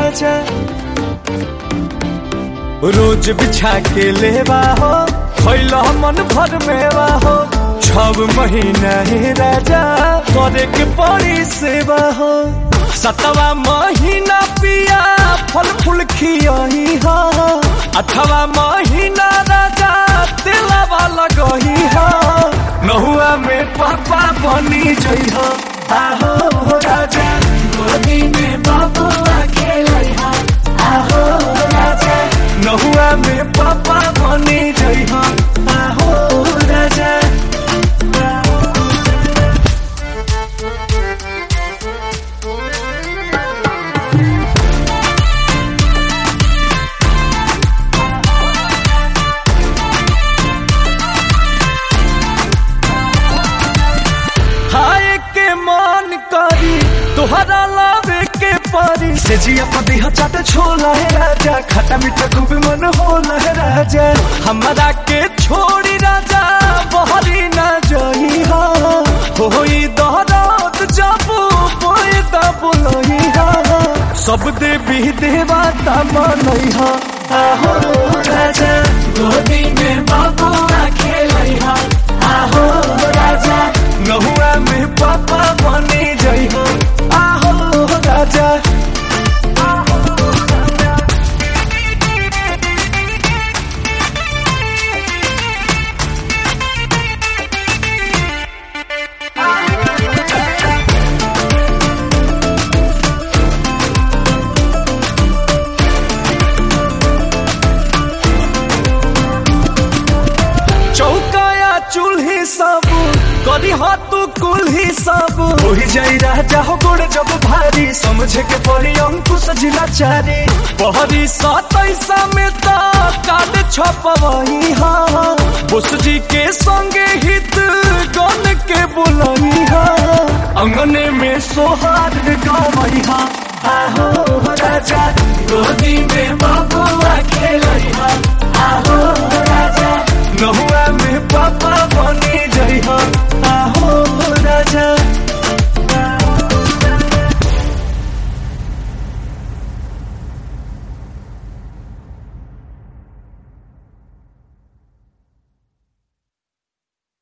राजा। रोज बिछा के लेवा हो खैला मन भर मेवा हो 6 महीना हे राजा करे के पड़ी सेवा हो। 7वां महीना पिया फल फूल खियाही हो 8वां महीना राजा दिलवा लगही हो 9वां में पापा बनी जइहा आहो राजा गोदी में बबुआ खेलैहा आहो राजा 9वां में पापा बनी जइहा आहो राजा। तोहरा लावे के पारी से जिया पति चाट छोला है राजा खट्टा मीठा खूब मन होला है राजा। हमारा के छोड़ी राजा बहरी ना जही होई दहरात जब बोए बुलही सब देवी देवता मनई आहो राजा गोदी में बबुआ खेलैहा आहो राजा 9वां में पापा बनी जइहा आहो राजा। चौकाया चूल्ही सब करी हाथ कुल्ही सब हो जाई राजा हो गोड़ जब भारी समझे के पड़ी अंकुश जिला चारी पहरी 27 में तो काट छपवही बोस जी के संगे हित गन के बुलही अंगने में सोहार गवही आहो राजा गोदी में